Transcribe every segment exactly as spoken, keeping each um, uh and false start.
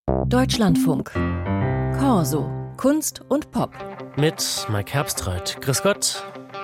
Deutschlandfunk. Corso. Kunst und Pop. Mit Mike Herbstreit. Grüß Gott.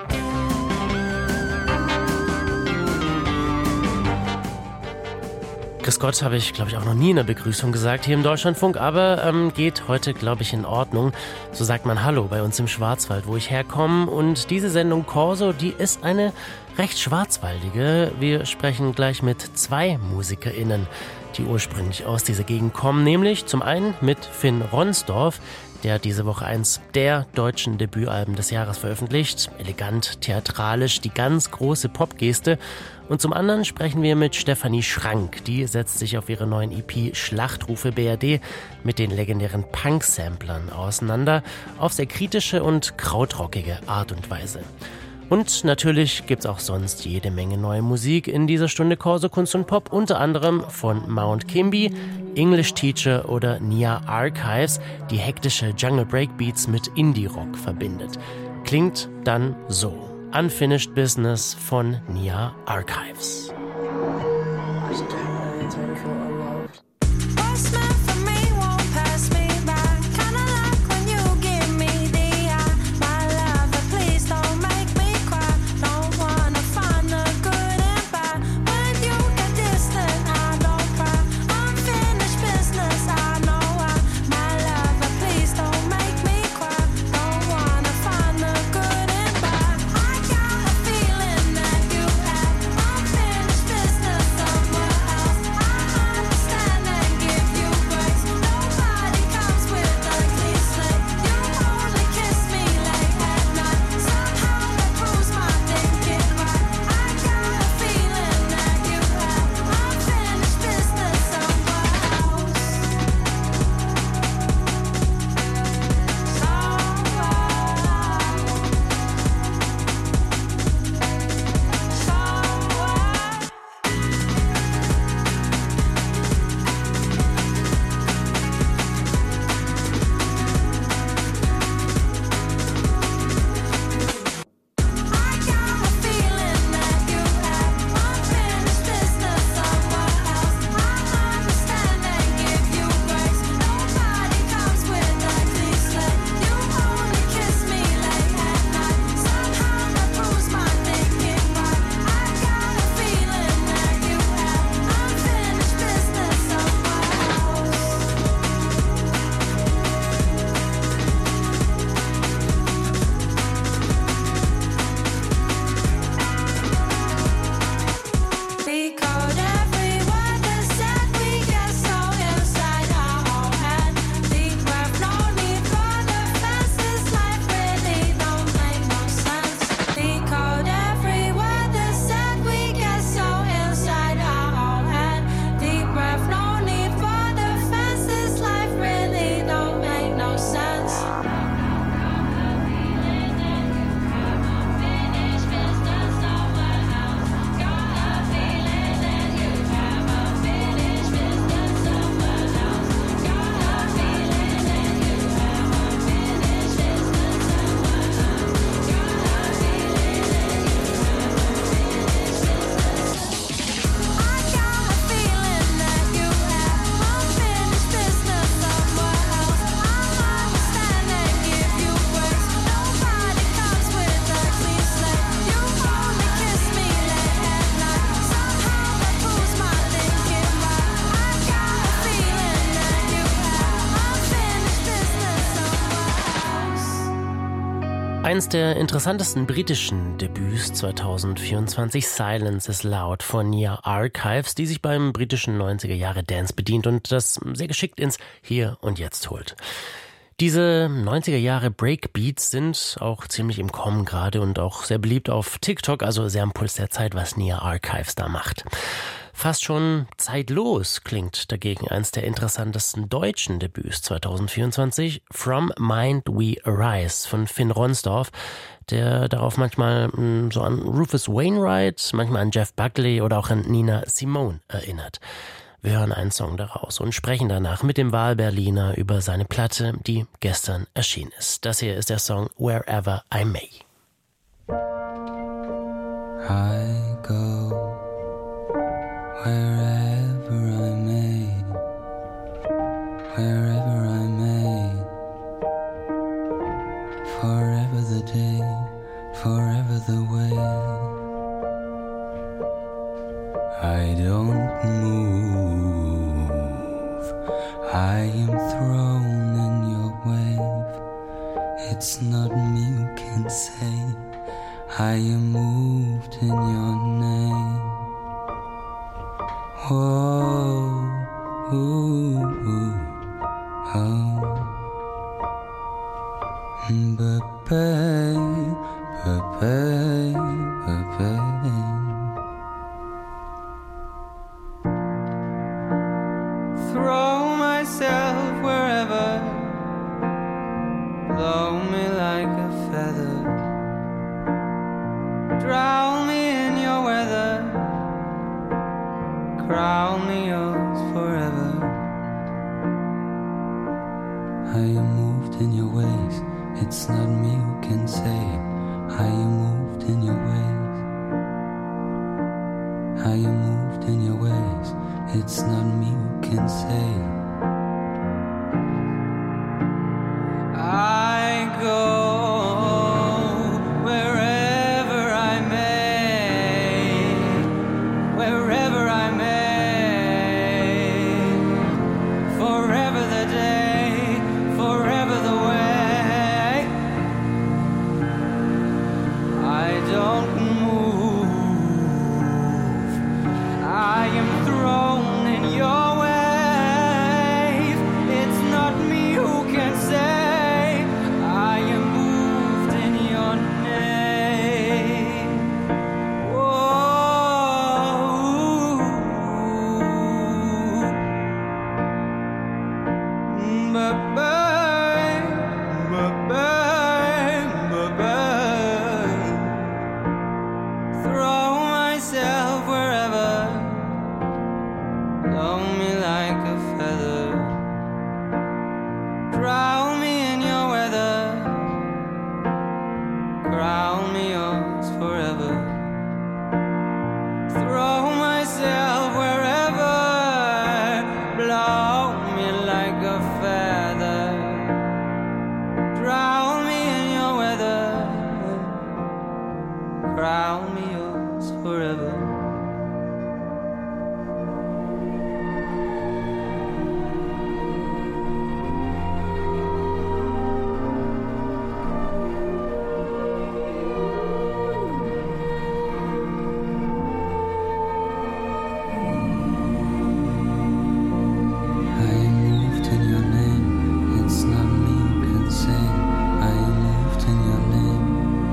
Grüß Gott habe ich, glaube ich, auch noch nie in der Begrüßung gesagt hier im Deutschlandfunk, aber ähm, geht heute, glaube ich, in Ordnung. So sagt man Hallo bei uns im Schwarzwald, wo ich herkomme. Und diese Sendung Corso, die ist eine recht schwarzwaldige. Wir sprechen gleich mit zwei MusikerInnen, die ursprünglich aus dieser Gegend kommen, nämlich zum einen mit Finn Ronsdorf. Der hat diese Woche eins der deutschen Debütalben des Jahres veröffentlicht. Elegant, theatralisch, die ganz große Popgeste. Und zum anderen sprechen wir mit Stefanie Schrank. Die setzt sich auf ihre neuen E P Schlachtrufe B R D mit den legendären Punk-Samplern auseinander. Auf sehr kritische und krautrockige Art und Weise. Und natürlich gibt's auch sonst jede Menge neue Musik in dieser Stunde Corso Kunst und Pop, unter anderem von Mount Kimbie, English Teacher oder Nia Archives, die hektische Jungle Breakbeats mit Indie-Rock verbindet. Klingt dann so: Unfinished Business von Nia Archives. Eins der interessantesten britischen Debüts zwanzig vierundzwanzig, Silence is Loud von Nia Archives, die sich beim britischen neunziger-Jahre-Dance bedient und das sehr geschickt ins Hier und Jetzt holt. Diese neunziger-Jahre-Breakbeats sind auch ziemlich im Kommen gerade und auch sehr beliebt auf TikTok, also sehr am Puls der Zeit, was Nia Archives da macht. Fast schon zeitlos klingt dagegen eins der interessantesten deutschen Debüts zwanzig vierundzwanzig, From Mind We Arise von Finn Ronsdorf, der darauf manchmal mh, so an Rufus Wainwright, manchmal an Jeff Buckley oder auch an Nina Simone erinnert. Wir hören einen Song daraus und sprechen danach mit dem Wahlberliner über seine Platte, die gestern erschienen ist. Das hier ist der Song Wherever I May. I go wherever I may. wherever I may. Forever the day, forever the way. I don't move, I am thrown in your wave. It's not me who can say I am moved in your name. Whoa, ooh, ooh, oh. Ba-ba, ba-ba, ba-ba. Throw myself wherever, blow me like a feather, drown me in your weather, crown me yours forever. I am moved in your ways. It's not me who can say I am moved in your ways. I am moved in your ways. It's not me who can say. I go wherever I may, wherever I may. Forever the day, forever the way. I don't move, I am thrown in your wave. It's not me who can say I am moved in your name. Whoa, ba-bang, ba-bang, ba-bang. Throw myself wherever, blow me like a feather, drown me in your weather, crown me yours forever. Throw myself wherever, blow me like a feather, drown me in your weather, crown me yours forever. I am moved in your name. It's not me who can say I am moved in your name.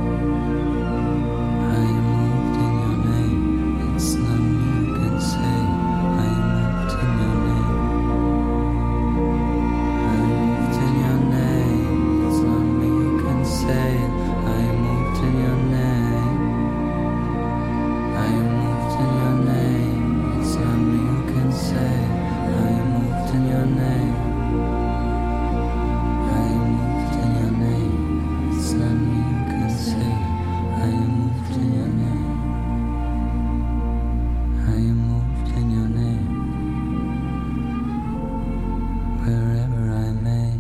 I am moved in your name. It's not me who can say I am moved in your name. I am moved in your name. It's not me who can say I am moved in your name. I am moved in your name. It's not me who can say I am moved in your name. I am moved in your name. It's not me who can say I am moved in your name. I am moved in your name. Wherever I may.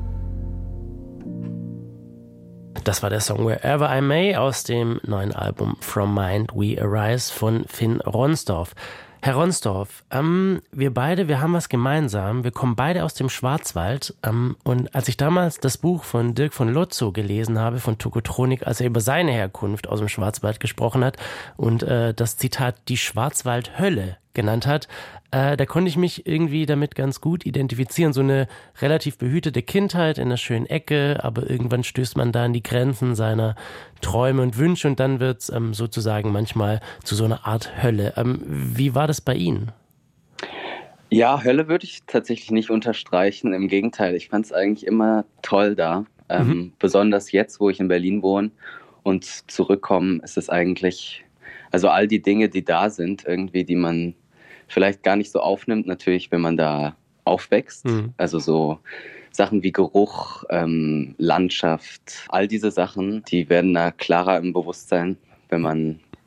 Das war der Song Wherever I May aus dem neuen Album From Mind We Arise von Finn Ronsdorf. Herr Ronsdorf, ähm, wir beide, wir haben was gemeinsam. Wir kommen beide aus dem Schwarzwald. Ähm, und als ich damals das Buch von Dirk von Lotzo gelesen habe, von Tokotronik, als er über seine Herkunft aus dem Schwarzwald gesprochen hat und äh, das Zitat die Schwarzwaldhölle genannt hat, äh, da konnte ich mich irgendwie damit ganz gut identifizieren. So eine relativ behütete Kindheit in einer schönen Ecke, aber irgendwann stößt man da an die Grenzen seiner Träume und Wünsche und dann wird es ähm, sozusagen manchmal zu so einer Art Hölle. Ähm, wie war das bei Ihnen? Ja, Hölle würde ich tatsächlich nicht unterstreichen. Im Gegenteil, ich fand es eigentlich immer toll da. Ähm, mhm. Besonders jetzt, wo ich in Berlin wohne und zurückkomme, ist es eigentlich, also all die Dinge, die da sind, irgendwie, die man vielleicht gar nicht so aufnimmt, natürlich, wenn man da aufwächst. Mhm. Also so Sachen wie Geruch, ähm, Landschaft, all diese Sachen, die werden da klarer im Bewusstsein, wenn man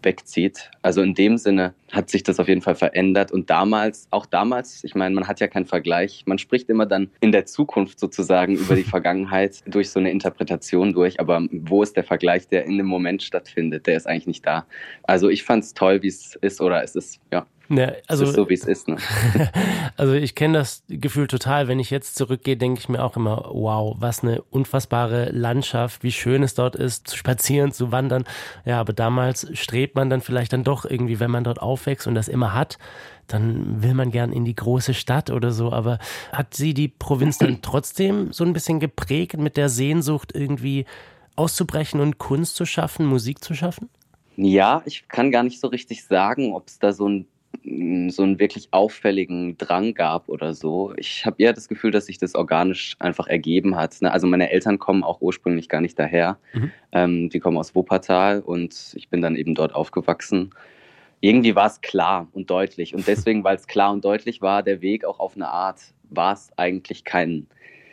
wegzieht. Also in dem Sinne hat sich das auf jeden Fall verändert. Und damals, auch damals, ich meine, man hat ja keinen Vergleich. Man spricht immer dann in der Zukunft sozusagen über die Vergangenheit durch so eine Interpretation durch. Aber wo ist der Vergleich, der in dem Moment stattfindet? Der ist eigentlich nicht da. Also ich fand es toll, wie es ist, oder es ist, ja. Ja, also, es ist so, wie es ist. Ne? Also ich kenne das Gefühl total. Wenn ich jetzt zurückgehe, denke ich mir auch immer, wow, was eine unfassbare Landschaft, wie schön es dort ist, zu spazieren, zu wandern. Ja, aber damals strebt man dann vielleicht dann doch irgendwie, wenn man dort aufwächst und das immer hat, dann will man gern in die große Stadt oder so. Aber hat sie die Provinz dann trotzdem so ein bisschen geprägt mit der Sehnsucht, irgendwie auszubrechen und Kunst zu schaffen, Musik zu schaffen? Ja, ich kann gar nicht so richtig sagen, ob es da so ein so einen wirklich auffälligen Drang gab oder so. Ich habe eher das Gefühl, dass sich das organisch einfach ergeben hat. Ne? Also meine Eltern kommen auch ursprünglich gar nicht daher. Mhm. Ähm, die kommen aus Wuppertal und ich bin dann eben dort aufgewachsen. Irgendwie war es klar und deutlich. Und deswegen, weil es klar und deutlich war, der Weg auch auf eine Art, war es eigentlich kein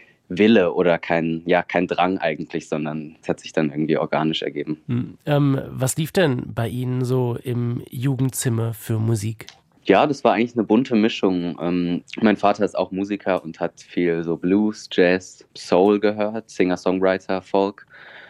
Wille oder kein, ja, kein Drang eigentlich, sondern es hat sich dann irgendwie organisch ergeben. Mhm. Ähm, was lief denn bei Ihnen so im Jugendzimmer für Musik? Ja, das war eigentlich eine bunte Mischung. Ähm, mein Vater ist auch Musiker und hat viel so Blues, Jazz, Soul gehört, Singer, Songwriter, Folk.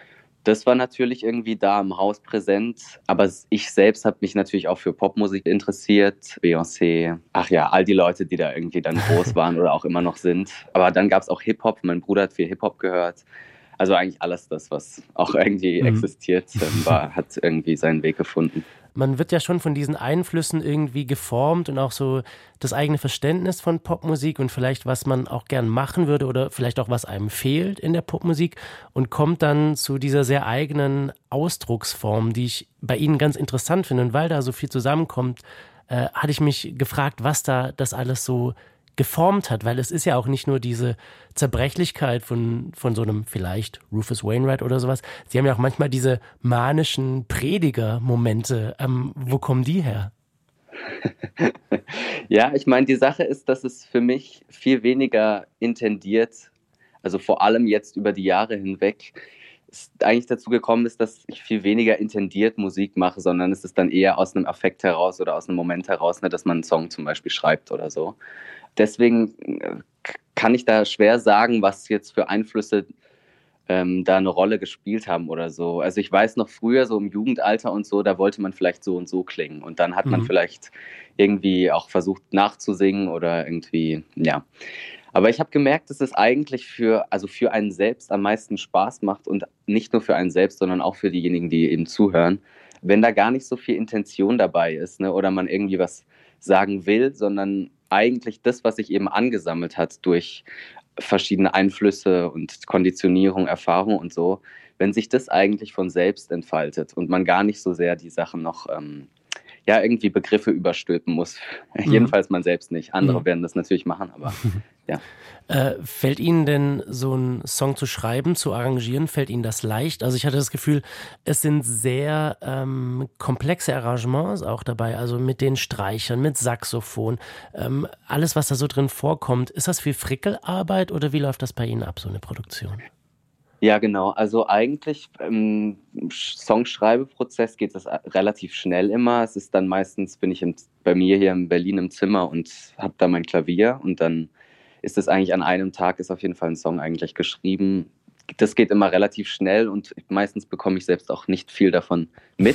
Das war natürlich irgendwie da im Haus präsent, aber ich selbst habe mich natürlich auch für Popmusik interessiert, Beyoncé, ach ja, all die Leute, die da irgendwie dann groß waren oder auch immer noch sind. Aber dann gab es auch Hip-Hop, mein Bruder hat viel Hip-Hop gehört. Also eigentlich alles das, was auch irgendwie mhm. existiert, war, hat irgendwie seinen Weg gefunden. Man wird ja schon von diesen Einflüssen irgendwie geformt und auch so das eigene Verständnis von Popmusik und vielleicht, was man auch gern machen würde oder vielleicht auch, was einem fehlt in der Popmusik und kommt dann zu dieser sehr eigenen Ausdrucksform, die ich bei Ihnen ganz interessant finde. Und weil da so viel zusammenkommt, äh, hatte ich mich gefragt, was da das alles so geformt hat, weil es ist ja auch nicht nur diese Zerbrechlichkeit von, von so einem vielleicht Rufus Wainwright oder sowas. Sie haben ja auch manchmal diese manischen Prediger-Momente. Ähm, wo kommen die her? Ja, ich meine, die Sache ist, dass es für mich viel weniger intendiert, also vor allem jetzt über die Jahre hinweg, es eigentlich dazu gekommen ist, dass ich viel weniger intendiert Musik mache, sondern es ist dann eher aus einem Affekt heraus oder aus einem Moment heraus, ne, dass man einen Song zum Beispiel schreibt oder so. Deswegen kann ich da schwer sagen, was jetzt für Einflüsse ähm, da eine Rolle gespielt haben oder so. Also ich weiß noch früher, so im Jugendalter und so, da wollte man vielleicht so und so klingen. Und dann hat man mhm. vielleicht irgendwie auch versucht nachzusingen oder irgendwie, ja. Aber ich habe gemerkt, dass es eigentlich für, also für einen selbst am meisten Spaß macht und nicht nur für einen selbst, sondern auch für diejenigen, die eben zuhören, wenn da gar nicht so viel Intention dabei ist, ne, oder man irgendwie was sagen will, sondern eigentlich das, was sich eben angesammelt hat durch verschiedene Einflüsse und Konditionierung, Erfahrung und so, wenn sich das eigentlich von selbst entfaltet und man gar nicht so sehr die Sachen noch, ähm, ja, irgendwie Begriffe überstülpen muss. Mhm. Jedenfalls man selbst nicht. Andere mhm. werden das natürlich machen, aber ja. Äh, fällt Ihnen denn so einen Song zu schreiben, zu arrangieren, fällt Ihnen das leicht? Also ich hatte das Gefühl, es sind sehr ähm, komplexe Arrangements auch dabei, also mit den Streichern, mit Saxophon, ähm, alles, was da so drin vorkommt. Ist das viel Frickelarbeit oder wie läuft das bei Ihnen ab, so eine Produktion? Ja, genau. Also eigentlich im Songschreibeprozess geht das relativ schnell immer. Es ist dann meistens, bin ich im, bei mir hier in Berlin im Zimmer und habe da mein Klavier und dann ist es eigentlich an einem Tag, ist auf jeden Fall ein Song eigentlich geschrieben. Das geht immer relativ schnell und meistens bekomme ich selbst auch nicht viel davon mit.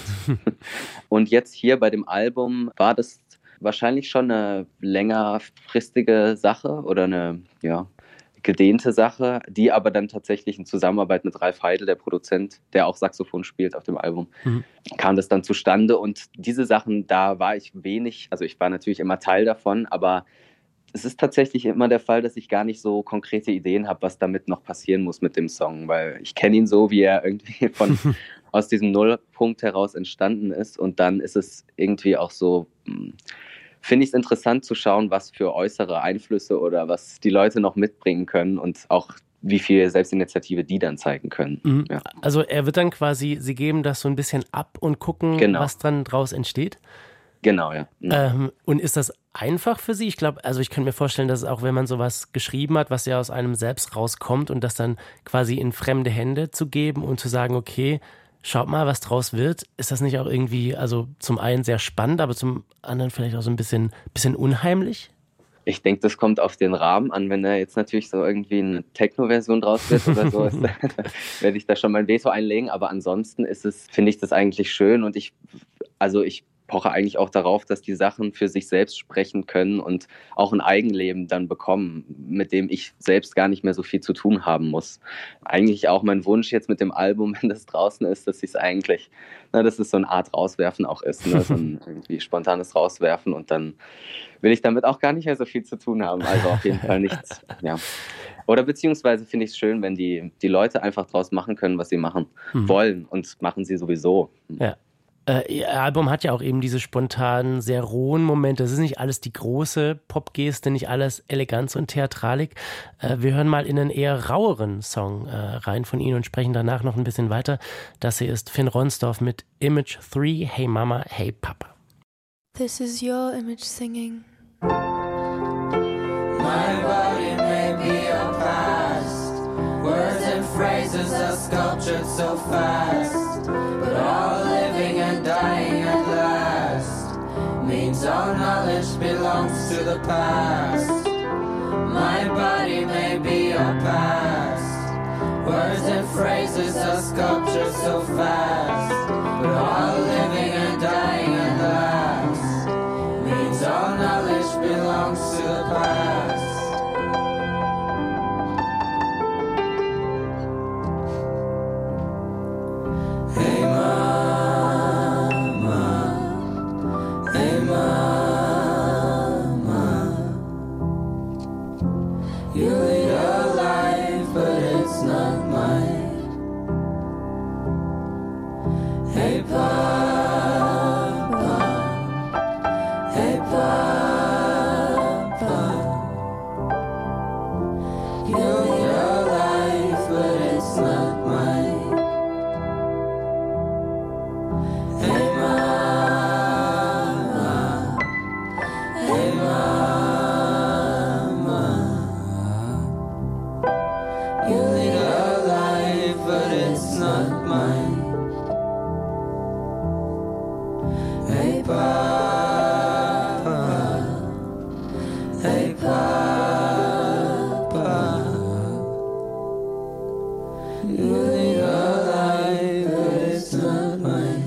Und jetzt hier bei dem Album war das wahrscheinlich schon eine längerfristige Sache oder eine, ja, gedehnte Sache, die aber dann tatsächlich in Zusammenarbeit mit Ralf Heidel, der Produzent, der auch Saxophon spielt auf dem Album, mhm. kam das dann zustande. Und diese Sachen, da war ich wenig, also ich war natürlich immer Teil davon, aber es ist tatsächlich immer der Fall, dass ich gar nicht so konkrete Ideen habe, was damit noch passieren muss mit dem Song, weil ich kenne ihn so, wie er irgendwie von aus diesem Nullpunkt heraus entstanden ist und dann ist es irgendwie auch so, finde ich es interessant zu schauen, was für äußere Einflüsse oder was die Leute noch mitbringen können und auch wie viel Selbstinitiative die dann zeigen können. Mhm. Ja. Also er wird dann quasi, Sie geben das so ein bisschen ab und gucken, genau. was dann draus entsteht? Genau, ja. Mhm. Ähm, und ist das einfach für Sie? Ich glaube, also ich könnte mir vorstellen, dass auch wenn man sowas geschrieben hat, was ja aus einem selbst rauskommt und das dann quasi in fremde Hände zu geben und zu sagen, okay, schaut mal, was draus wird. Ist das nicht auch irgendwie, also zum einen sehr spannend, aber zum anderen vielleicht auch so ein bisschen, bisschen unheimlich? Ich denke, das kommt auf den Rahmen an. Wenn da jetzt natürlich so irgendwie eine Techno-Version draus wird oder so, ist, werde ich da schon mein Veto einlegen. Aber ansonsten ist es, finde ich das eigentlich schön und ich, also ich poche eigentlich auch darauf, dass die Sachen für sich selbst sprechen können und auch ein Eigenleben dann bekommen, mit dem ich selbst gar nicht mehr so viel zu tun haben muss. Eigentlich auch mein Wunsch jetzt mit dem Album, wenn das draußen ist, dass ich es eigentlich, na, dass es so eine Art Rauswerfen auch ist, ne? So ein irgendwie spontanes Rauswerfen und dann will ich damit auch gar nicht mehr so viel zu tun haben. Also auf jeden Fall nichts, ja. Oder beziehungsweise finde ich es schön, wenn die, die Leute einfach draus machen können, was sie machen mhm. wollen und machen sie sowieso. Ja. Äh, Ihr Album hat ja auch eben diese spontanen, sehr rohen Momente. Es ist nicht alles die große Popgeste, nicht alles Eleganz und Theatralik. Äh, wir hören mal in einen eher raueren Song äh, rein von Ihnen und sprechen danach noch ein bisschen weiter. Das hier ist Finn Ronsdorf mit Image drei, Hey Mama, Hey Papa. This is your image singing. My body may be your past. Words and phrases are sculptured so fast. But all living and dying at last means all knowledge belongs to the past. My body may be your past. Words and phrases are sculptured so fast. But all living and dying at last means all knowledge belongs to the past. Hey mama, hey mama, you lead a life but it's not mine. Hey papa, hey papa, you lead a life but it's not mine. Hey mama, hey mama, you lead a life but it's not mine. Hey papa, hey papa, you lead a life but it's not mine.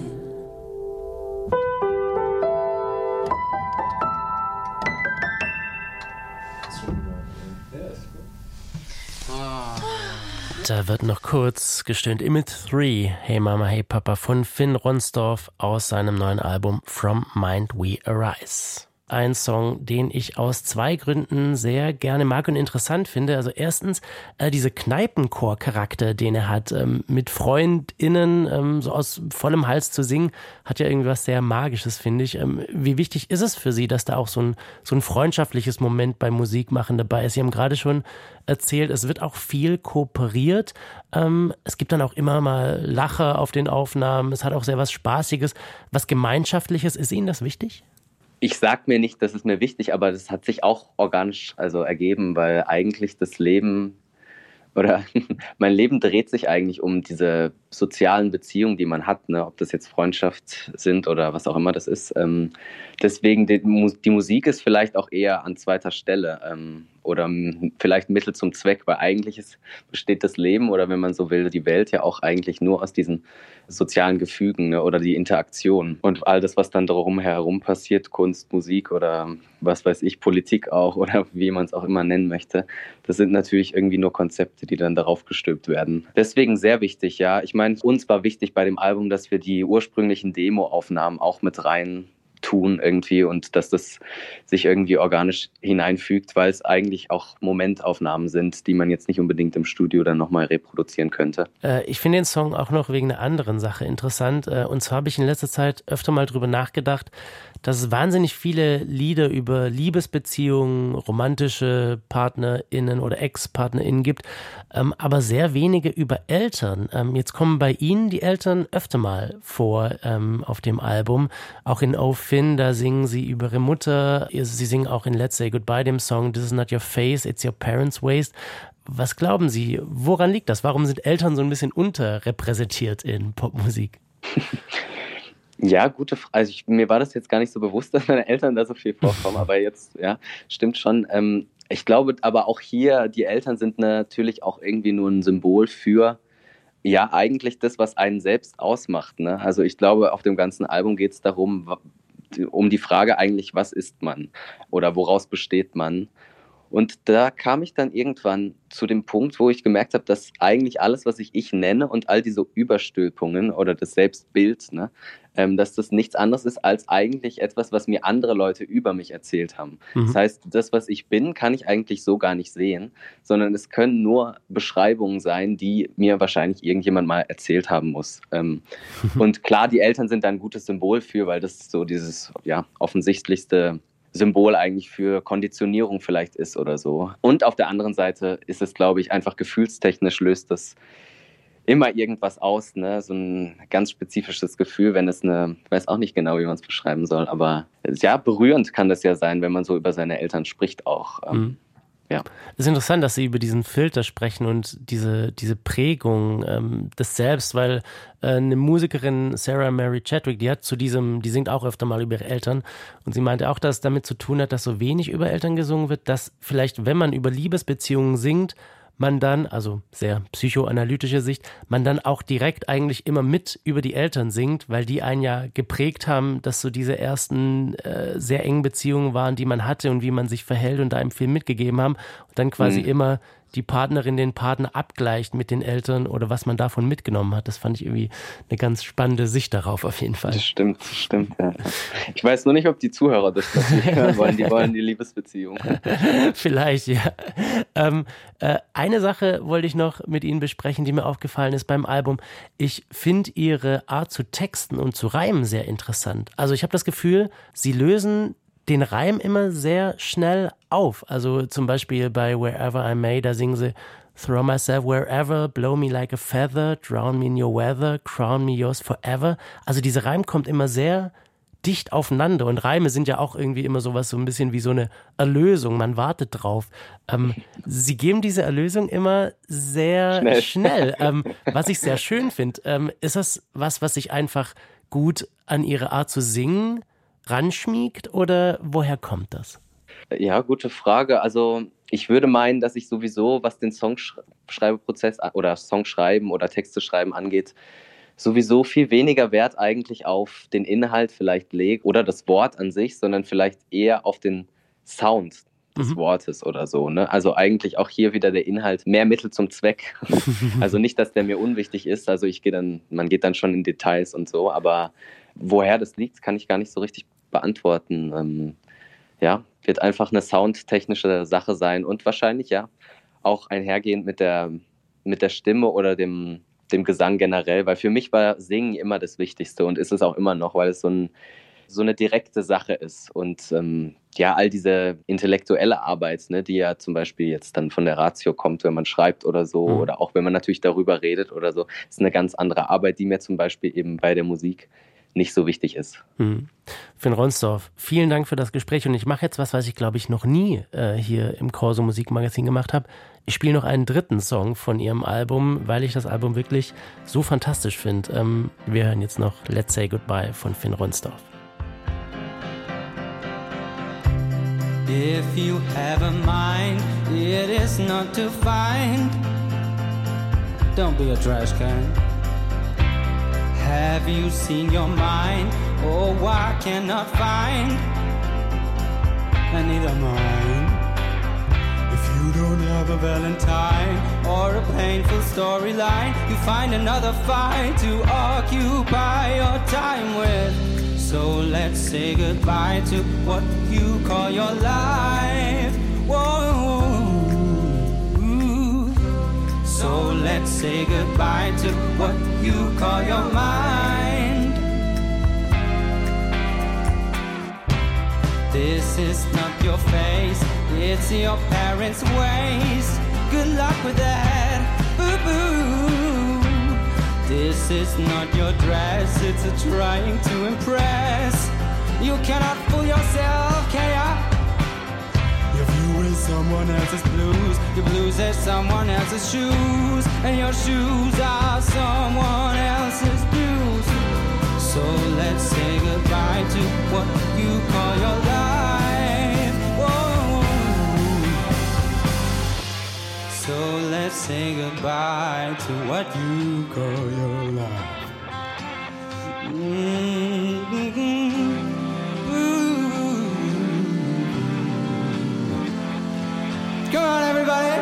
Da wird noch kurz gestöhnt. Image drei, Hey Mama, Hey Papa von Finn Ronsdorf aus seinem neuen Album From Mind We Arise. Ein Song, den ich aus zwei Gründen sehr gerne mag und interessant finde. Also erstens, äh, diese Kneipenchor-Charakter, den er hat, ähm, mit FreundInnen ähm, so aus vollem Hals zu singen, hat ja irgendwas sehr Magisches, finde ich. Ähm, wie wichtig ist es für Sie, dass da auch so ein, so ein freundschaftliches Moment beim Musikmachen dabei ist? Sie haben gerade schon erzählt, es wird auch viel kooperiert. Ähm, es gibt dann auch immer mal Lacher auf den Aufnahmen. Es hat auch sehr was Spaßiges, was Gemeinschaftliches. Ist Ihnen das wichtig? Ich sag mir nicht, das ist mir wichtig, aber das hat sich auch organisch also ergeben, weil eigentlich das Leben oder mein Leben dreht sich eigentlich um diese sozialen Beziehungen, die man hat, ne? Ob das jetzt Freundschaft sind oder was auch immer das ist. Ähm, deswegen, die, die Musik ist vielleicht auch eher an zweiter Stelle ähm, oder vielleicht Mittel zum Zweck, weil eigentlich ist, besteht das Leben oder wenn man so will, die Welt ja auch eigentlich nur aus diesen sozialen Gefügen, ne? Oder die Interaktion. Und all das, was dann darum herum passiert, Kunst, Musik oder was weiß ich, Politik auch oder wie man es auch immer nennen möchte, das sind natürlich irgendwie nur Konzepte, die dann darauf gestülpt werden. Deswegen sehr wichtig, ja. Ich meine, uns war wichtig bei dem Album, dass wir die ursprünglichen Demo-Aufnahmen auch mit rein tun irgendwie und dass das sich irgendwie organisch hineinfügt, weil es eigentlich auch Momentaufnahmen sind, die man jetzt nicht unbedingt im Studio dann nochmal reproduzieren könnte. Äh, ich finde den Song auch noch wegen einer anderen Sache interessant. Äh, und zwar habe ich in letzter Zeit öfter mal drüber nachgedacht, dass es wahnsinnig viele Lieder über Liebesbeziehungen, romantische PartnerInnen oder Ex-PartnerInnen gibt, ähm, aber sehr wenige über Eltern. Ähm, jetzt kommen bei Ihnen die Eltern öfter mal vor ähm, auf dem Album, auch in O Finn, da singen sie über ihre Mutter. Sie singen auch in Let's Say Goodbye, dem Song This is not your face, it's your parents' waste. Was glauben Sie, woran liegt das? Warum sind Eltern so ein bisschen unterrepräsentiert in Popmusik? Ja, gute Frage. Also ich, mir war das jetzt gar nicht so bewusst, dass meine Eltern da so viel vorkommen, aber jetzt, ja, stimmt schon. Ähm, ich glaube aber auch hier, die Eltern sind natürlich auch irgendwie nur ein Symbol für, ja, eigentlich das, was einen selbst ausmacht, ne? Also ich glaube, auf dem ganzen Album geht es darum, um die Frage eigentlich, was ist man oder woraus besteht man? Und da kam ich dann irgendwann zu dem Punkt, wo ich gemerkt habe, dass eigentlich alles, was ich ich nenne und all diese Überstülpungen oder das Selbstbild, ne, ähm, dass das nichts anderes ist als eigentlich etwas, was mir andere Leute über mich erzählt haben. Mhm. Das heißt, das, was ich bin, kann ich eigentlich so gar nicht sehen, sondern es können nur Beschreibungen sein, die mir wahrscheinlich irgendjemand mal erzählt haben muss. Ähm, und klar, die Eltern sind da ein gutes Symbol für, weil das so dieses, ja, offensichtlichste Symbol eigentlich für Konditionierung vielleicht ist oder so. Und auf der anderen Seite ist es, glaube ich, einfach gefühlstechnisch löst das immer irgendwas aus, ne? So ein ganz spezifisches Gefühl, wenn es eine, ich weiß auch nicht genau, wie man es beschreiben soll, aber ja, berührend kann das ja sein, wenn man so über seine Eltern spricht auch. Ähm, mhm. Ja. Es ist interessant, dass Sie über diesen Filter sprechen und diese, diese Prägung ähm, des Selbst, weil äh, eine Musikerin, Sarah Mary Chadwick, die hat zu diesem, die singt auch öfter mal über ihre Eltern und sie meinte auch, dass es damit zu tun hat, dass so wenig über Eltern gesungen wird, dass vielleicht, wenn man über Liebesbeziehungen singt, man dann, also sehr psychoanalytische Sicht, man dann auch direkt eigentlich immer mit über die Eltern singt, weil die einen ja geprägt haben, dass so diese ersten äh, sehr engen Beziehungen waren, die man hatte und wie man sich verhält und da einem viel mitgegeben haben und dann quasi mhm. immer die Partnerin den Partner abgleicht mit den Eltern oder was man davon mitgenommen hat. Das fand ich irgendwie eine ganz spannende Sicht darauf auf jeden Fall. Das stimmt, das stimmt. Ja. Ich weiß nur nicht, ob die Zuhörer das natürlich hören wollen. Die wollen die Liebesbeziehung. Vielleicht, ja. Ähm, äh, eine Sache wollte ich noch mit Ihnen besprechen, die mir aufgefallen ist beim Album. Ich finde Ihre Art zu texten und zu reimen sehr interessant. Also ich habe das Gefühl, Sie lösen den Reim immer sehr schnell auf. Also zum Beispiel bei Wherever I May, da singen sie Throw myself wherever, blow me like a feather, drown me in your weather, crown me yours forever. Also dieser Reim kommt immer sehr dicht aufeinander und Reime sind ja auch irgendwie immer sowas, so ein bisschen wie so eine Erlösung, man wartet drauf. Ähm, sie geben diese Erlösung immer sehr schnell, schnell ähm, was ich sehr schön finde. Ähm, ist das was, was sich einfach gut an ihre Art zu singen ranschmiegt oder woher kommt das? Ja, gute Frage. Also ich würde meinen, dass ich sowieso, was den Songschreibeprozess oder Songschreiben oder Texte schreiben angeht, sowieso viel weniger Wert eigentlich auf den Inhalt vielleicht lege oder das Wort an sich, sondern vielleicht eher auf den Sound des mhm. Wortes oder so. Ne? Also eigentlich auch hier wieder der Inhalt mehr Mittel zum Zweck. Also nicht, dass der mir unwichtig ist. Also ich gehe dann, man geht dann schon in Details und so, aber woher das liegt, kann ich gar nicht so richtig beantworten. Ähm, ja, wird einfach eine soundtechnische Sache sein und wahrscheinlich ja auch einhergehend mit der, mit der Stimme oder dem, dem Gesang generell, weil für mich war Singen immer das Wichtigste und ist es auch immer noch, weil es so, ein, so eine direkte Sache ist und ähm, ja, all diese intellektuelle Arbeit, ne, die ja zum Beispiel jetzt dann von der Ratio kommt, wenn man schreibt oder so mhm. oder auch wenn man natürlich darüber redet oder so, ist eine ganz andere Arbeit, die mir zum Beispiel eben bei der Musik nicht so wichtig ist. Hm. Finn Ronsdorf, vielen Dank für das Gespräch und ich mache jetzt was, was ich glaube ich noch nie äh, hier im Corso Musikmagazin gemacht habe. Ich spiele noch einen dritten Song von ihrem Album, weil ich das Album wirklich so fantastisch finde. Ähm, wir hören jetzt noch Let's Say Goodbye von Finn Ronsdorf. If you have a mind, it is not to find. Don't be a trash can. Have you seen your mind? Oh, I cannot find. I need a mind. If you don't have a Valentine or a painful storyline, you find another fight to occupy your time with. So let's say goodbye to what you call your life. Whoa. So let's say goodbye to what you call your mind. This is not your face, it's your parents' ways. Good luck with that, boo-boo. This is not your dress, it's a trying to impress. You cannot fool yourself, can ya? Your view is someone else's blues. Your blues is someone else's shoes. And your shoes are someone else's blues. So let's say goodbye to what you call your life. Whoa. So let's say goodbye to what you call your life. Mm-hmm. Come on, everybody.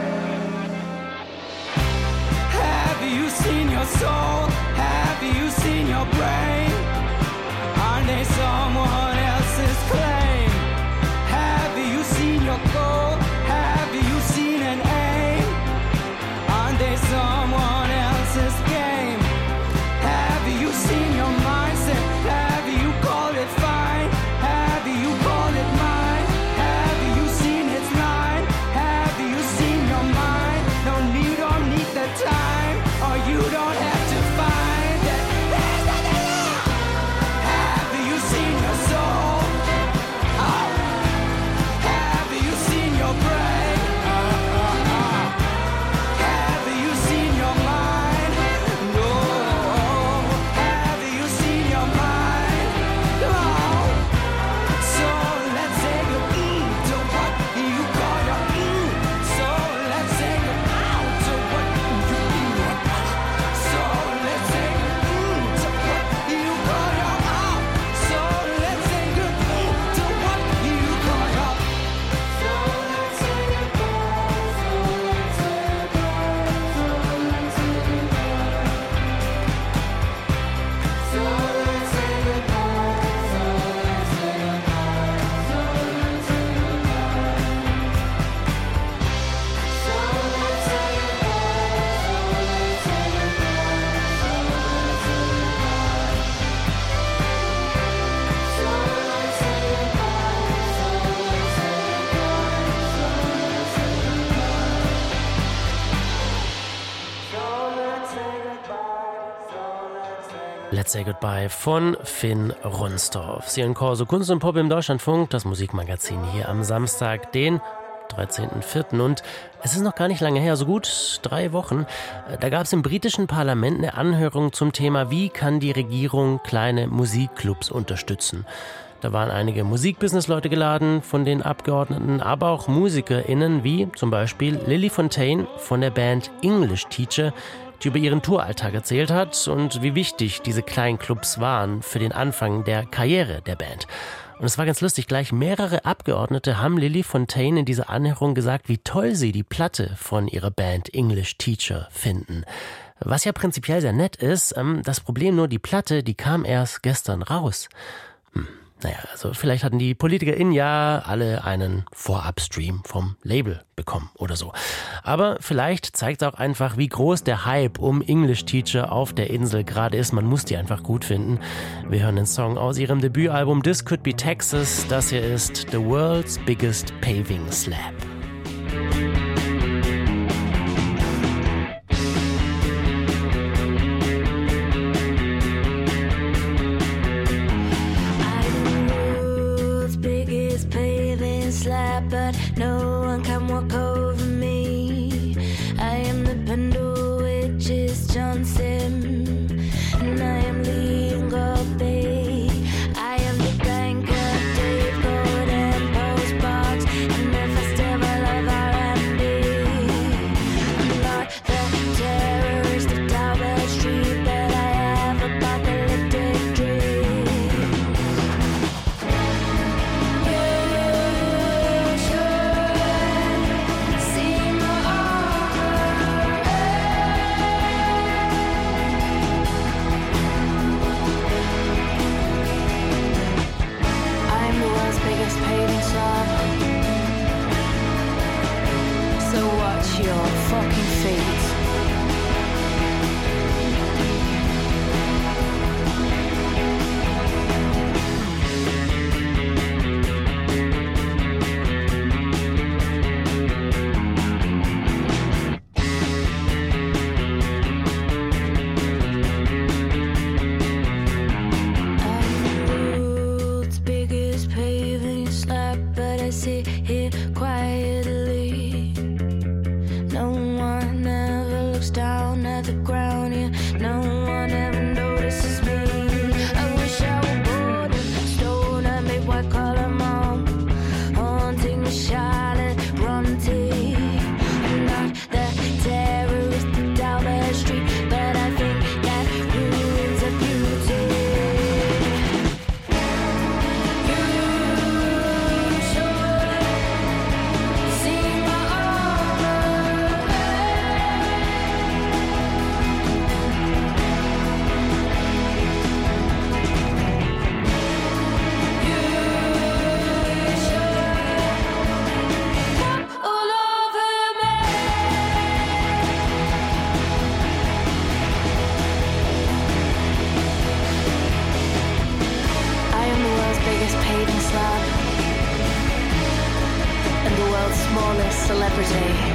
Have you seen your soul? Have you seen your brain? Aren't they someone else's claim? Have you seen your goal? Have you seen an aim? Aren't they someone else's game? Have you seen your mindset? Have you called it fine? Have you called it mine? Have you seen its line? Have you seen your mind? No, you don't need the time, or you don't have to find it. There's nothing there. Have you seen your soul? Oh. Have you seen your brain? Uh, uh, uh. Have you seen your mind? No. Have you seen your mind? Come on. So let's say you mm, to what you call your mm. So let's say you out to what you mm. So let's say you mm, to what you call your out. So let's say you mm, to what you call your. So let's say goodbye. So let's say goodbye. So let's say goodbye. So let's say goodbye. So let's say goodbye. So let's say Let's Say Goodbye von Finn Runstorff. Sie hören Corso Kunst und Pop im Deutschlandfunk, das Musikmagazin hier am Samstag, den dreizehnten vierten Und es ist noch gar nicht lange her, so gut drei Wochen. Da gab es im britischen Parlament eine Anhörung zum Thema, wie kann die Regierung kleine Musikclubs unterstützen. Da waren einige Musikbusinessleute geladen von den Abgeordneten, aber auch MusikerInnen wie zum Beispiel Lily Fontaine von der Band English Teacher, die über ihren Touralltag erzählt hat und wie wichtig diese kleinen Clubs waren für den Anfang der Karriere der Band. Und es war ganz lustig, gleich mehrere Abgeordnete haben Lily Fontaine in dieser Anhörung gesagt, wie toll sie die Platte von ihrer Band English Teacher finden. Was ja prinzipiell sehr nett ist, das Problem nur, die Platte, die kam erst gestern raus. Hm. Naja, also vielleicht hatten die PolitikerInnen ja alle einen Vorabstream vom Label bekommen oder so. Aber vielleicht zeigt es auch einfach, wie groß der Hype um English Teacher auf der Insel gerade ist. Man muss die einfach gut finden. Wir hören den Song aus ihrem Debütalbum This Could Be Texas. Das hier ist The World's Biggest Paving Slab. But no one can walk over me. I am the Pendle, which is Johnson, and I am legal Bay. I am the banker, Dave Golden, Postbox, and the festival of R and B. I'm not the terrorist of Talbot Street, but I have apocalyptic dreams. Your fucking feet. celebrity.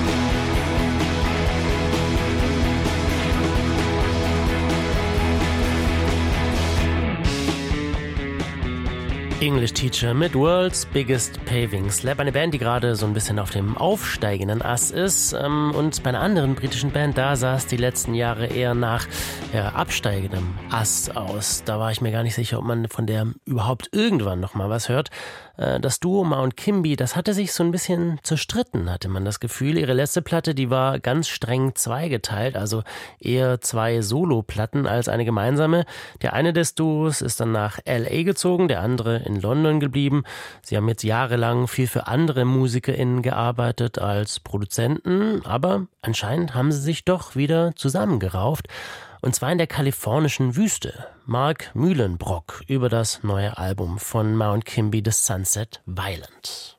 English Teacher mit World's Biggest Paving Slab. Eine Band, die gerade so ein bisschen auf dem aufsteigenden Ast ist. Und bei einer anderen britischen Band, da sah es die letzten Jahre eher nach ja, absteigendem Ast aus. Da war ich mir gar nicht sicher, ob man von der überhaupt irgendwann noch mal was hört. Das Duo Mount Kimbie, das hatte sich so ein bisschen zerstritten, hatte man das Gefühl. Ihre letzte Platte, die war ganz streng zweigeteilt, also eher zwei Soloplatten als eine gemeinsame. Der eine des Duos ist dann nach L A gezogen, der andere in London geblieben. Sie haben jetzt jahrelang viel für andere MusikerInnen gearbeitet als Produzenten, aber anscheinend haben sie sich doch wieder zusammengerauft. Und zwar in der kalifornischen Wüste. Mark Mühlenbrock über das neue Album von Mount Kimbie, The Sunset Violent.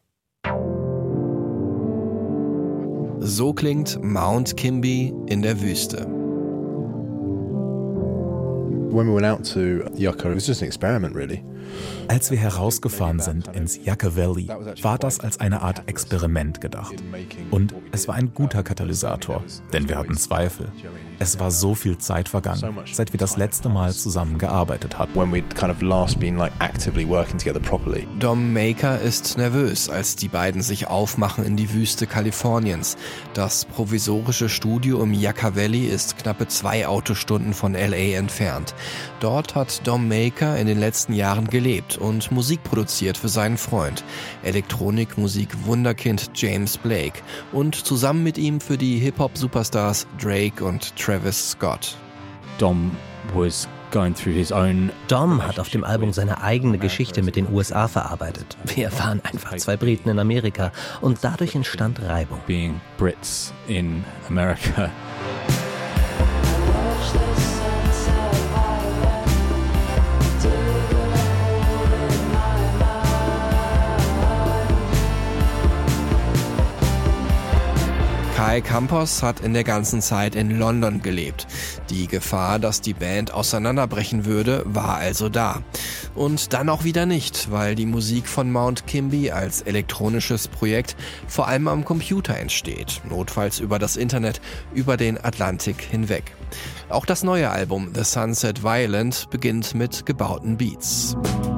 So klingt Mount Kimbie in der Wüste. When we went out to Yucca, it was just an experiment, really. Als wir herausgefahren sind ins Yucca Valley, war das als eine Art Experiment gedacht. Und es war ein guter Katalysator, denn wir hatten Zweifel. Es war so viel Zeit vergangen, seit wir das letzte Mal zusammen gearbeitet hatten. When we'd kind of last been like actively working together properly. Dom Maker ist nervös, als die beiden sich aufmachen in die Wüste Kaliforniens. Das provisorische Studio im Yucca Valley ist knappe zwei Autostunden von L A entfernt. Dort hat Dom Maker in den letzten Jahren gelebt und Musik produziert für seinen Freund, Elektronikmusik-Wunderkind James Blake und zusammen mit ihm für die Hip-Hop-Superstars Drake und Travis Scott. Dom was going through his own Dom hat auf dem Album seine eigene Geschichte mit den U S A verarbeitet. Wir waren einfach zwei Briten in Amerika und dadurch entstand Reibung. Being Brits in America. Kai Campos hat in der ganzen Zeit in London gelebt. Die Gefahr, dass die Band auseinanderbrechen würde, war also da. Und dann auch wieder nicht, weil die Musik von Mount Kimbie als elektronisches Projekt vor allem am Computer entsteht, notfalls über das Internet, über den Atlantik hinweg. Auch das neue Album The Sunset Violent beginnt mit gebauten Beats.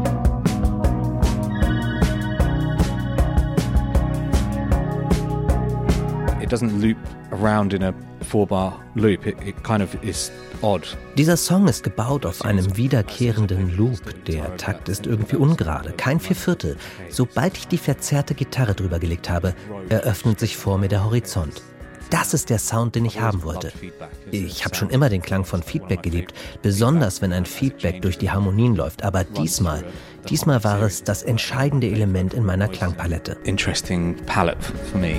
It doesn't loop around in a four-bar loop. It, it kind of is odd. Dieser Song ist gebaut auf einem wiederkehrenden Loop. Der Takt ist irgendwie ungerade, kein Vierviertel. Sobald ich die verzerrte Gitarre drüber gelegt habe, eröffnet sich vor mir der Horizont. Das ist der Sound, den ich haben wollte. Ich habe schon immer den Klang von Feedback geliebt, besonders wenn ein Feedback durch die Harmonien läuft. Aber diesmal, diesmal war es das entscheidende Element in meiner Klangpalette. Interesting palette for me.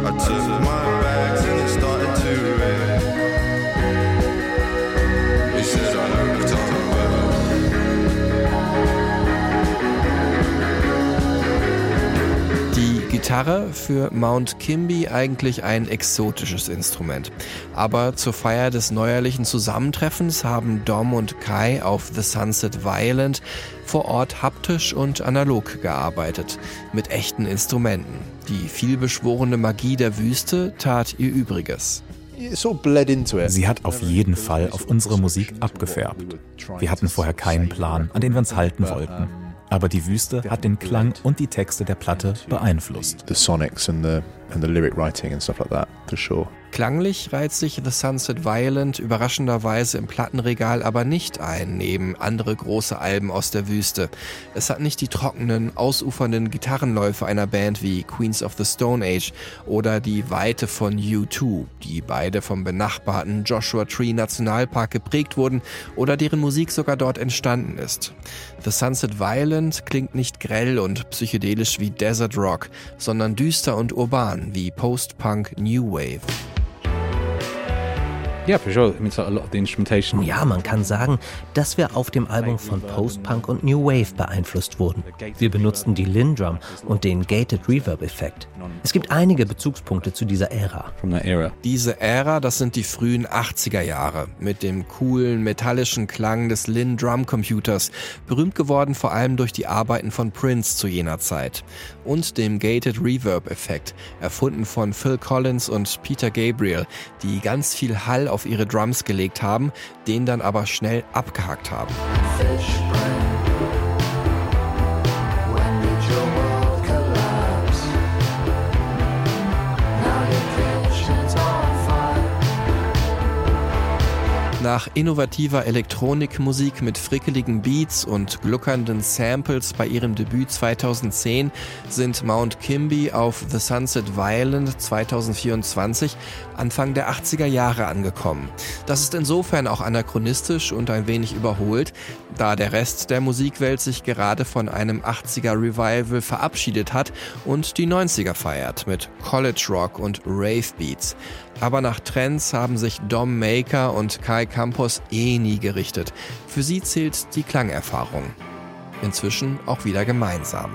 Gitarre für Mount Kimbie eigentlich ein exotisches Instrument. Aber zur Feier des neuerlichen Zusammentreffens haben Dom und Kai auf The Sunset Violent vor Ort haptisch und analog gearbeitet, mit echten Instrumenten. Die vielbeschworene Magie der Wüste tat ihr Übriges. Sie hat auf jeden Fall auf unsere Musik abgefärbt. Wir hatten vorher keinen Plan, an den wir uns halten wollten. Aber die Wüste hat den Klang und die Texte der Platte beeinflusst. The sonics and the and the lyric writing and stuff like that, for sure. Klanglich reiht sich The Sunset Violent überraschenderweise im Plattenregal aber nicht ein, neben andere große Alben aus der Wüste. Es hat nicht die trockenen, ausufernden Gitarrenläufe einer Band wie Queens of the Stone Age oder die Weite von U zwei, die beide vom benachbarten Joshua Tree Nationalpark geprägt wurden oder deren Musik sogar dort entstanden ist. The Sunset Violent klingt nicht grell und psychedelisch wie Desert Rock, sondern düster und urban wie Post-Punk New Wave. Yeah, for sure. I mean, it's a lot of the instrumentation. Ja, man kann sagen, dass wir auf dem Album von Post-Punk und New Wave beeinflusst wurden. Wir benutzten die Linn-Drum und den Gated Reverb-Effekt. Es gibt einige Bezugspunkte zu dieser Ära. From that era. Diese Ära, das sind die frühen achtziger Jahre mit dem coolen, metallischen Klang des Linn-Drum-Computers, berühmt geworden vor allem durch die Arbeiten von Prince zu jener Zeit. Und dem Gated Reverb-Effekt, erfunden von Phil Collins und Peter Gabriel, die ganz viel Hall auf ihre Drums gelegt haben, den dann aber schnell abgehackt haben. Nach innovativer Elektronikmusik mit frickeligen Beats und gluckernden Samples bei ihrem Debüt zweitausendzehn sind Mount Kimby auf The Sunset Violent zweitausendvierundzwanzig Anfang der achtziger Jahre angekommen. Das ist insofern auch anachronistisch und ein wenig überholt, da der Rest der Musikwelt sich gerade von einem achtziger Revival verabschiedet hat und die neunziger feiert mit College Rock und Rave Beats. Aber nach Trends haben sich Dom Maker und Kai Campos eh nie gerichtet. Für sie zählt die Klangerfahrung. Inzwischen auch wieder gemeinsam.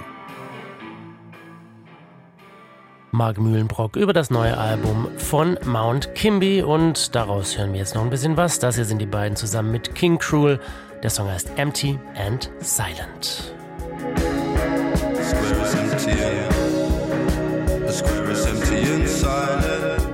Mark Mühlenbrock über das neue Album von Mount Kimby und daraus hören wir jetzt noch ein bisschen was. Das hier sind die beiden zusammen mit King Cruel. Der Song heißt Empty and Silent. Square is empty, the square is empty and silent.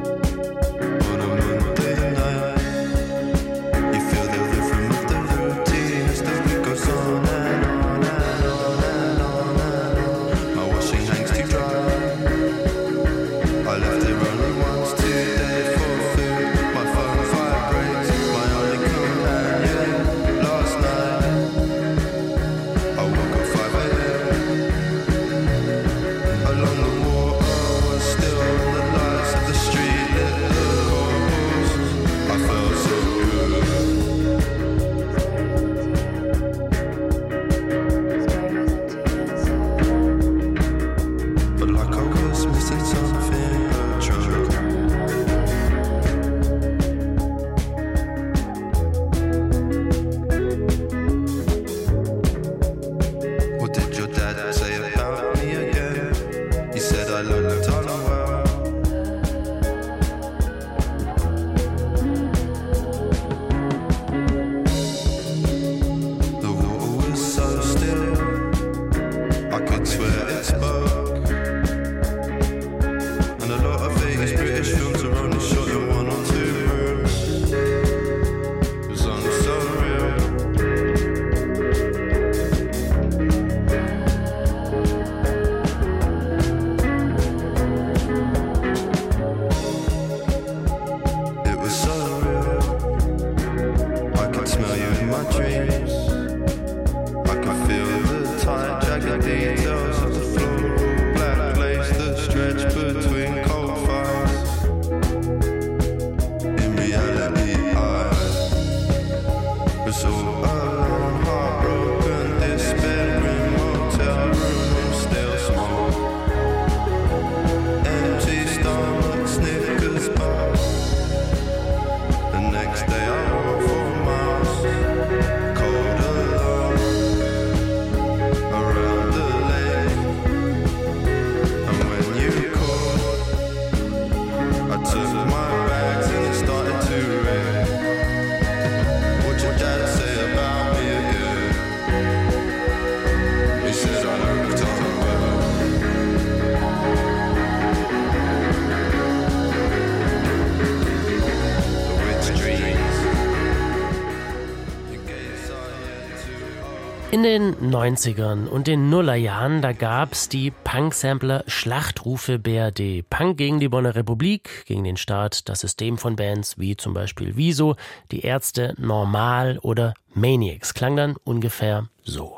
In den neunzigern und den Nullerjahren, da gab's die Punk-Sampler Schlachtrufe B R D. Punk gegen die Bonner Republik, gegen den Staat, das System von Bands wie zum Beispiel Wieso, die Ärzte, Normal oder Maniacs. Klang dann ungefähr so.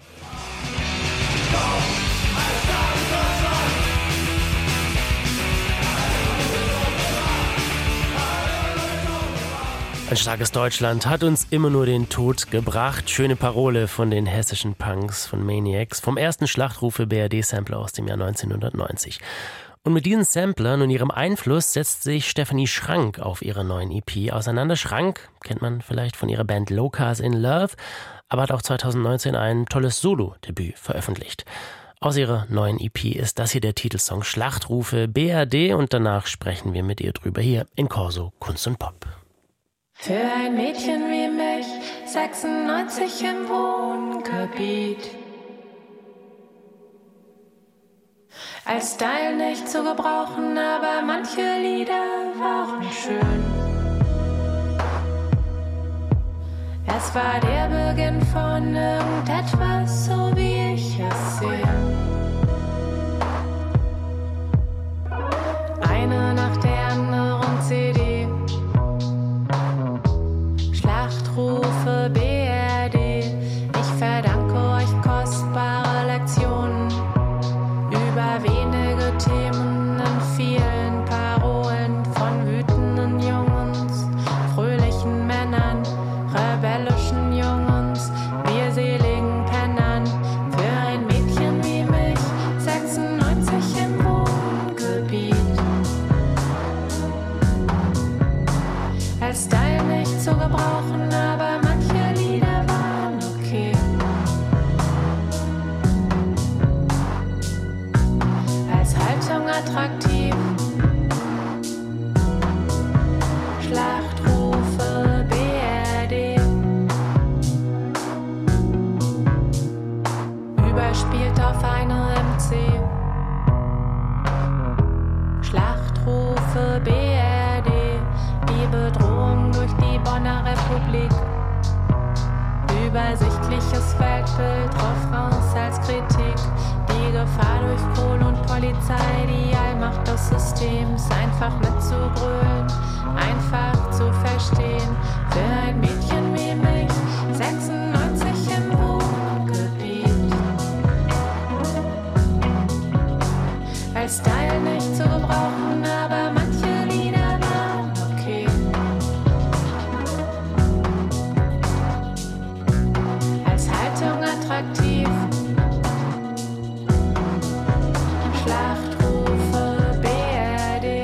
Ein starkes Deutschland hat uns immer nur den Tod gebracht. Schöne Parole von den hessischen Punks, von Maniacs, vom ersten Schlachtrufe B R D-Sampler aus dem Jahr neunzehnhundertneunzig. Und mit diesen Samplern und ihrem Einfluss setzt sich Stefanie Schrank auf ihrer neuen E P auseinander. Schrank kennt man vielleicht von ihrer Band Locas in Love, aber hat auch zweitausendneunzehn ein tolles Solo-Debüt veröffentlicht. Aus ihrer neuen E P ist das hier der Titelsong Schlachtrufe B R D und danach sprechen wir mit ihr drüber hier in Corso Kunst und Pop. Für ein Mädchen wie mich, sechsundneunzig im Wohngebiet. Als Style nicht zu gebrauchen, aber manche Lieder waren schön. Es war der Beginn von irgendetwas, so wie ich es sehe. Eine nach der anderen C D. Schlachtrufe B R D. Ich verdanke euch kostbare Lektionen über wenige Themen in vielen Parolen von wütenden Jungs, fröhlichen Männern, rebellischen Jungs, bierseligen Pennern. Für ein Mädchen wie mich, sechsundneunzig im Wohngebiet. Als Style nicht zu gebrauchen, aber manche Lieder waren okay. Als Haltung attraktiv. Schlachtrufe B R D. Überspielt auf eine M C. Schlachtrufe B R D. Die Bedrohung durch die Bonner Republik. Übersichtliches Weltbild, Refrains als Kritik. Die Gefahr durch Kohl und Polizei, die Allmacht des Systems. Einfach mitzugrölen, einfach zu verstehen. Für ein Mädchen wie mich, sechsundneunzig im Wohngebiet. Als Style nicht zu gebrauchen, aber manche Lieder waren okay. Als Haltung attraktiv. Schlachtrufe B R D.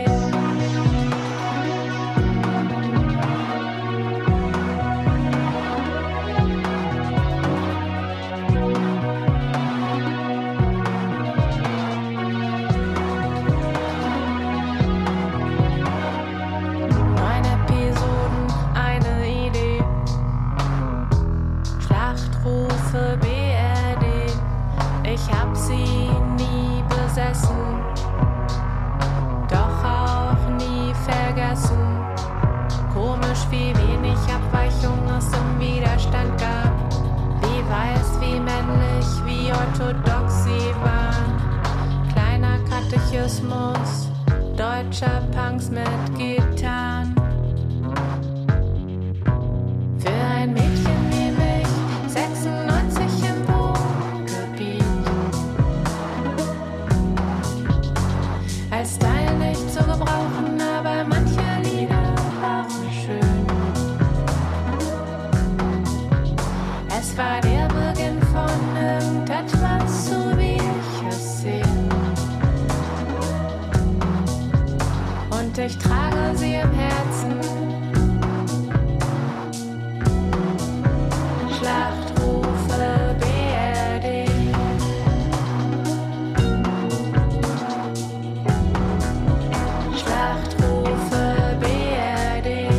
Neun Episoden, eine Idee. Schlachtrufe B R D. Ich hab sie nie besessen, doch auch nie vergessen. Komisch, wie wenig Abweichung es im Widerstand gab. Wie weiß, wie männlich, wie orthodox sie waren. Kleiner Katechismus deutscher Punks mit Gitarren. Für ein Mädchen wie mich, sechsundneunzig im Wohngebiet. Als Style nicht zu gebrauchen, aber manche Lieder waren schön. Es war der Beginn von irgendetwas, so wie ich es sehe. Und ich trage sie im Herzen. Schlachtrufe B R D. Schlachtrufe B R D.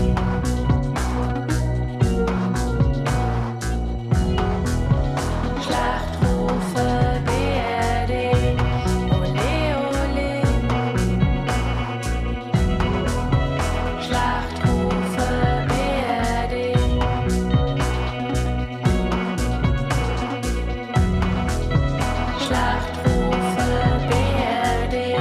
Schlachtrufe B R D. Ole, ole. Schlachtrufe B R D. Schlachtrufe B R D.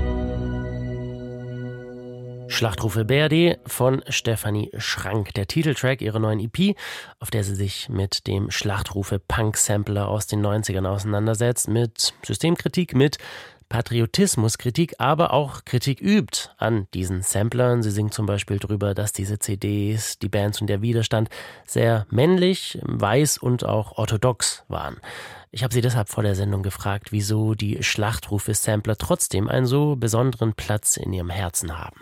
Schlachtrufe B R D von Stefanie Schrank, der Titeltrack ihrer neuen E P, auf der sie sich mit dem Schlachtrufe-Punk-Sampler aus den neunzigern auseinandersetzt, mit Systemkritik, mit Patriotismuskritik, aber auch Kritik übt an diesen Samplern. Sie singt zum Beispiel darüber, dass diese C Ds, die Bands und der Widerstand sehr männlich, weiß und auch orthodox waren. Ich habe sie deshalb vor der Sendung gefragt, wieso die Schlachtrufe-Sampler trotzdem einen so besonderen Platz in ihrem Herzen haben.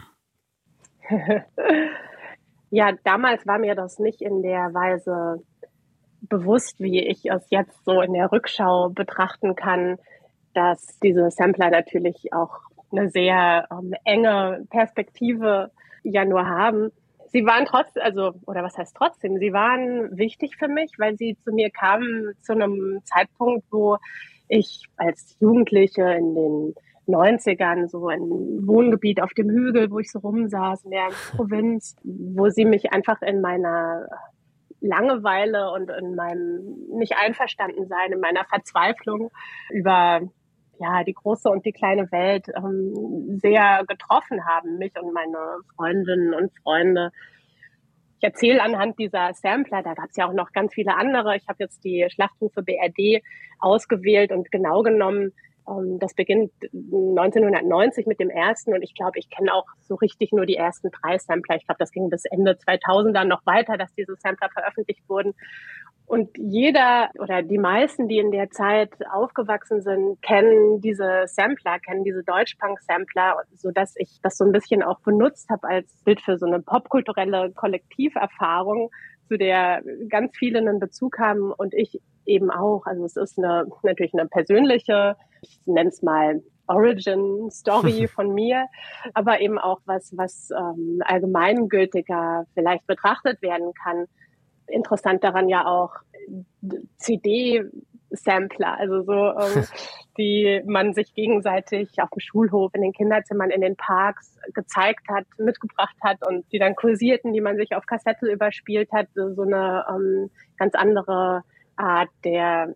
Ja, damals war mir das nicht in der Weise bewusst, wie ich es jetzt so in der Rückschau betrachten kann, dass diese Sampler natürlich auch eine sehr ähm, enge Perspektive ja nur haben. Sie waren trotzdem, also, oder was heißt trotzdem, sie waren wichtig für mich, weil sie zu mir kamen zu einem Zeitpunkt, wo ich als Jugendliche in den neunzigern so ein Wohngebiet auf dem Hügel, wo ich so rumsaß in der Provinz, wo sie mich einfach in meiner Langeweile und in meinem Nicht-Einverstanden-Sein, in meiner Verzweiflung über ja, die große und die kleine Welt ähm, sehr getroffen haben, mich und meine Freundinnen und Freunde. Ich erzähle anhand dieser Sampler, da gab es ja auch noch ganz viele andere. Ich habe jetzt die Schlachtrufe B R D ausgewählt und genau genommen, ähm, das beginnt neunzehnhundertneunzig mit dem ersten und ich glaube, ich kenne auch so richtig nur die ersten drei Sampler. Ich glaube, das ging bis Ende zweitausender noch weiter, dass diese Sampler veröffentlicht wurden. Und jeder oder die meisten, die in der Zeit aufgewachsen sind, kennen diese Sampler, kennen diese Deutschpunk-Sampler, sodass ich das so ein bisschen auch benutzt habe als Bild für so eine popkulturelle Kollektiverfahrung, zu der ganz viele einen Bezug haben und ich eben auch. Also es ist eine, natürlich eine persönliche, ich nenne es mal Origin-Story von mir, aber eben auch was, was ähm, allgemeingültiger vielleicht betrachtet werden kann. Interessant daran ja auch C D-Sampler, also so, ähm, die man sich gegenseitig auf dem Schulhof, in den Kinderzimmern, in den Parks gezeigt hat, mitgebracht hat und die dann kursierten, die man sich auf Kassette überspielt hat. So eine ähm, ganz andere Art der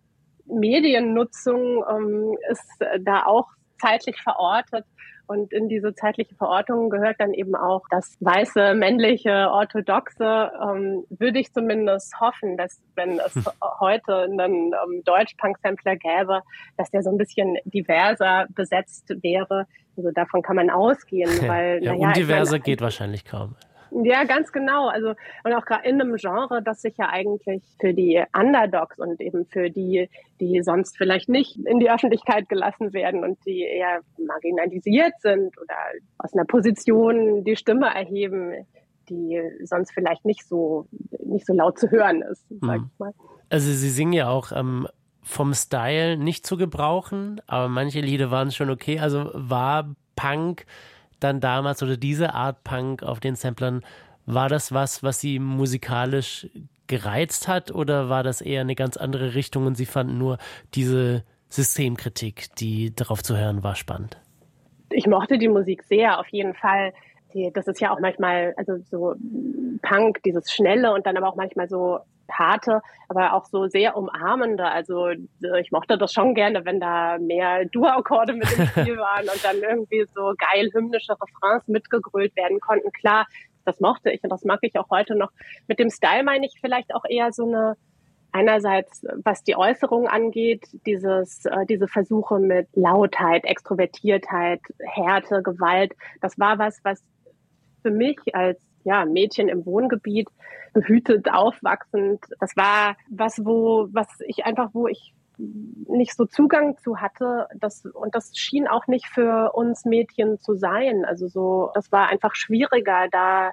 Mediennutzung ähm, ist da auch zeitlich verortet. Und in diese zeitliche Verortung gehört dann eben auch das weiße, männliche, orthodoxe. Ähm, würde ich zumindest hoffen, dass wenn es heute einen ähm, Deutsch-Punk-Sampler gäbe, dass der so ein bisschen diverser besetzt wäre. Also davon kann man ausgehen. Weil, ja, naja, undiverser ich mein, geht wahrscheinlich kaum. Ja, ganz genau. Also, und auch gerade in einem Genre, das sich ja eigentlich für die Underdogs und eben für die, die sonst vielleicht nicht in die Öffentlichkeit gelassen werden und die eher marginalisiert sind oder aus einer Position die Stimme erheben, die sonst vielleicht nicht so, nicht so laut zu hören ist, sag ich mal. Also, Sie singen ja auch ähm, vom Style nicht zu gebrauchen, aber manche Lieder waren schon okay. Also, war Punk dann damals oder diese Art Punk auf den Samplern, war das was, was Sie musikalisch gereizt hat oder war das eher eine ganz andere Richtung und Sie fanden nur diese Systemkritik, die darauf zu hören war, spannend? Ich mochte die Musik sehr, auf jeden Fall. Die, das ist ja auch manchmal, also so Punk, dieses Schnelle und dann aber auch manchmal so harte, aber auch so sehr umarmende. Also ich mochte das schon gerne, wenn da mehr Dur-Akkorde mit im Spiel waren und dann irgendwie so geil hymnische Refrains mitgegrölt werden konnten. Klar, das mochte ich und das mag ich auch heute noch. Mit dem Style meine ich vielleicht auch eher so eine, einerseits, was die Äußerung angeht, dieses, äh, diese Versuche mit Lautheit, Extrovertiertheit, Härte, Gewalt. Das war was, was für mich als ja, Mädchen im Wohngebiet, behütet, aufwachsend. Das war was, wo, was ich einfach, wo ich nicht so Zugang zu hatte. Das, und das schien auch nicht für uns Mädchen zu sein. Also so, das war einfach schwieriger, da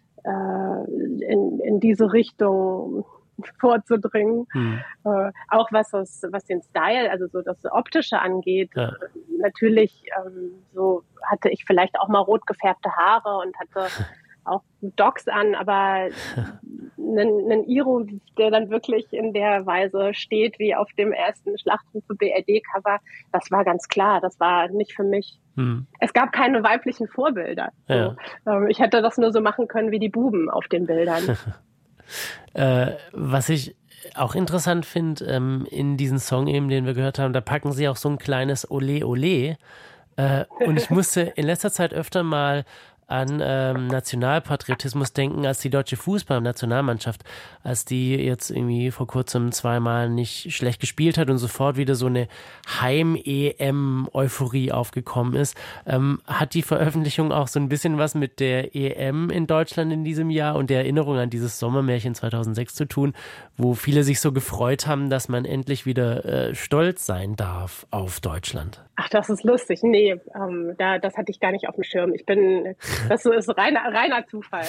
äh, in, in diese Richtung vorzudringen. Hm. Äh, auch was das, was den Style, also so das Optische angeht. Ja. Natürlich, ähm, so hatte ich vielleicht auch mal rot gefärbte Haare und hatte auch Docs an, aber einen, einen Iro, der dann wirklich in der Weise steht, wie auf dem ersten Schlachtrufe B R D-Cover, das war ganz klar, das war nicht für mich. Hm. Es gab keine weiblichen Vorbilder. Ja. So. Ähm, ich hätte das nur so machen können wie die Buben auf den Bildern. äh, was ich auch interessant finde, ähm, in diesem Song eben, den wir gehört haben, da packen sie auch so ein kleines Ole Ole. Äh, und ich musste in letzter Zeit öfter mal an ähm, Nationalpatriotismus denken, als die deutsche Fußballnationalmannschaft, als die jetzt irgendwie vor kurzem zweimal nicht schlecht gespielt hat und sofort wieder so eine Heim-E M-Euphorie aufgekommen ist. Ähm, hat die Veröffentlichung auch so ein bisschen was mit der E M in Deutschland in diesem Jahr und der Erinnerung an dieses Sommermärchen zweitausendsechs zu tun, wo viele sich so gefreut haben, dass man endlich wieder äh, stolz sein darf auf Deutschland? Ach, das ist lustig. Nee, ähm, da, das hatte ich gar nicht auf dem Schirm. Ich bin, das ist reiner, reiner Zufall.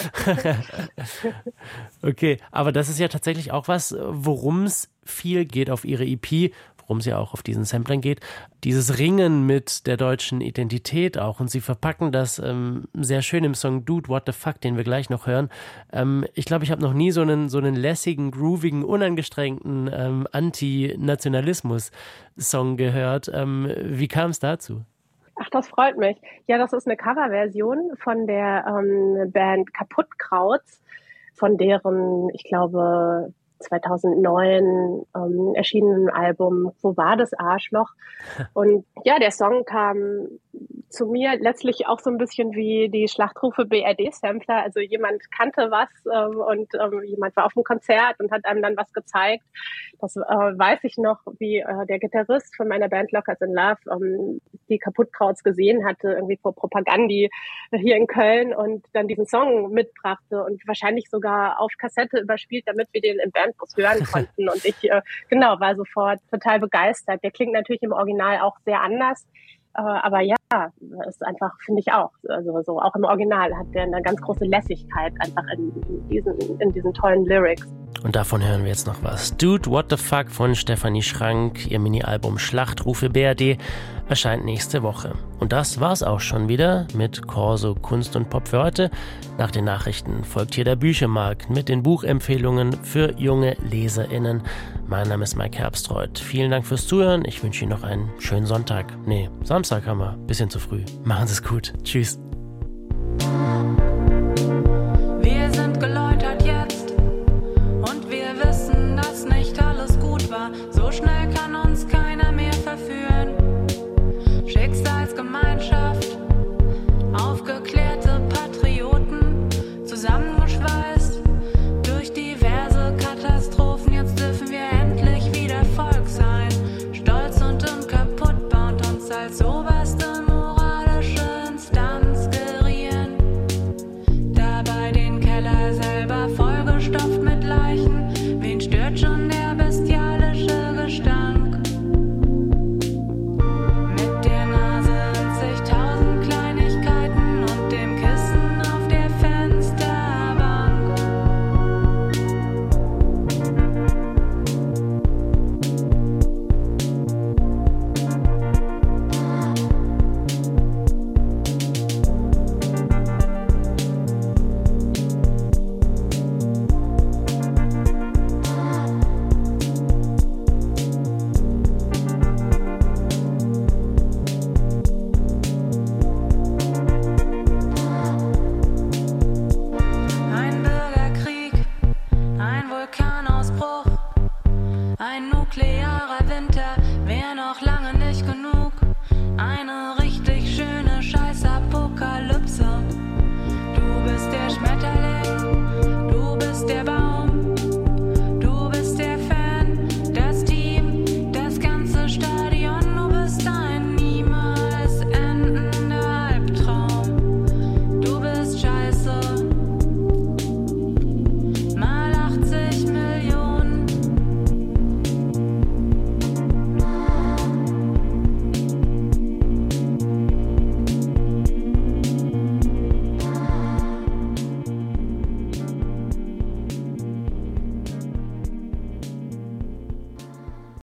Okay, aber das ist ja tatsächlich auch was, worum es viel geht auf ihre E P, worum es ja auch auf diesen Samplern geht. Dieses Ringen mit der deutschen Identität auch. Und sie verpacken das ähm, sehr schön im Song Dude, What the Fuck, den wir gleich noch hören. Ähm, ich glaube, ich habe noch nie so einen, so einen lässigen, groovigen, unangestrengten ähm, Anti-Nationalismus-Song gehört. Ähm, wie kam es dazu? Ach, das freut mich. Ja, das ist eine Coverversion von der ähm, Band Kaputtkrauts, von deren, ich glaube, zweitausendneun ähm, erschienenen Album Wo war das Arschloch? Und ja, der Song kam zu mir letztlich auch so ein bisschen wie die Schlachtrufe B R D-Sampler. Also jemand kannte was ähm, und ähm, jemand war auf einem Konzert und hat einem dann was gezeigt. Das äh, weiß ich noch, wie äh, der Gitarrist von meiner Band Lockers in Love ähm, die Kaputtkrauts gesehen hatte, irgendwie vor Propagandi hier in Köln und dann diesen Song mitbrachte und wahrscheinlich sogar auf Kassette überspielt, damit wir den im Bandbus hören konnten. Und ich, äh, genau, war sofort total begeistert. Der klingt natürlich im Original auch sehr anders. Äh, aber ja, ist einfach, finde ich auch, also so auch im Original hat der eine ganz große Lässigkeit einfach in, in, diesen, in diesen tollen Lyrics. Und davon hören wir jetzt noch was. Dude, What the Fuck von Stefanie Schrank. Ihr Mini-Album Schlachtrufe B R D erscheint nächste Woche. Und das war's auch schon wieder mit Corso Kunst und Pop für heute. Nach den Nachrichten folgt hier der Büchermarkt mit den Buchempfehlungen für junge LeserInnen. Mein Name ist Mike Herbstreuth. Vielen Dank fürs Zuhören. Ich wünsche Ihnen noch einen schönen Sonntag. Nee, Samstag haben wir. Bisschen zu früh. Machen Sie es gut. Tschüss.